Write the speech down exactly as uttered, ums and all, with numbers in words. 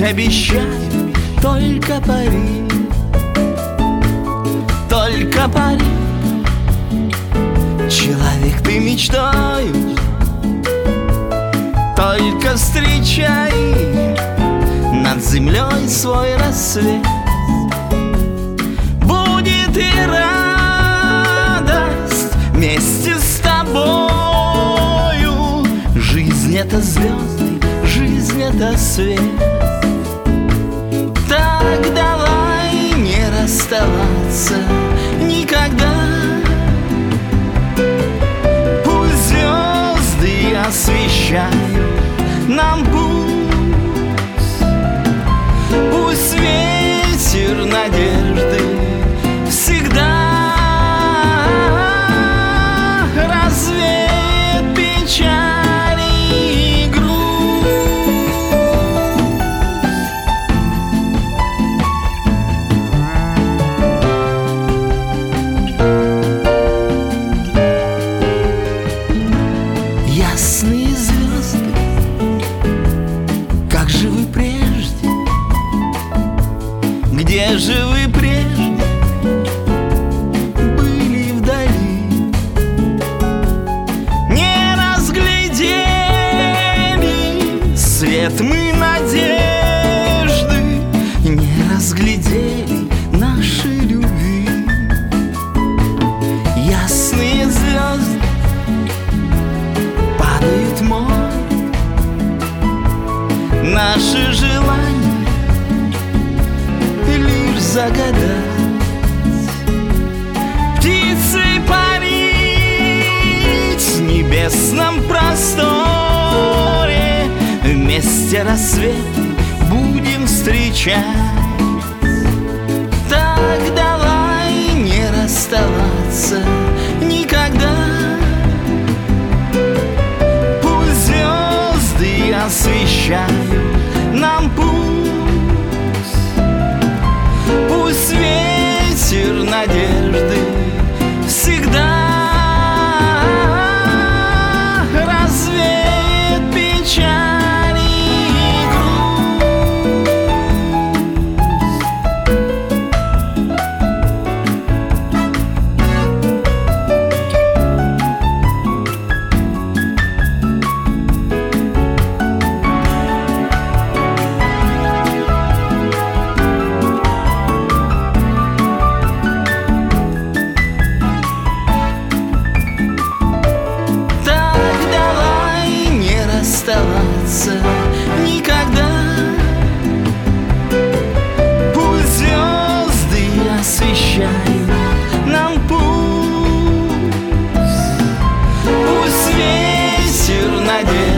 обещаю только пари, только пари. Человек ты мечтой, только встречай над землей свой рассвет. Будет и радость вместе с тобою. Жизнь — это звезды, жизнь — это свет. Так давай не расставаться никогда. Пусть звезды освещают нам путь, пусть ветер надежды всегда развеет печали и грусть. Ясные звезды, как же вы прежде, где же вы прежде были вдали? Не разглядели свет мы надежды, не разглядели наши любви. Ясные звезды падают в море, наши желания лишь загадать. Птицей парить в небесном просторе, вместе рассвет будем встречать. Так давай не расставаться никогда. Пусть звезды освещают нам путь, пусть ветер надежды всегда развеет печали и грусть. Оставаться никогда. Пусть звезды освещают нам путь, пусть ветер надежды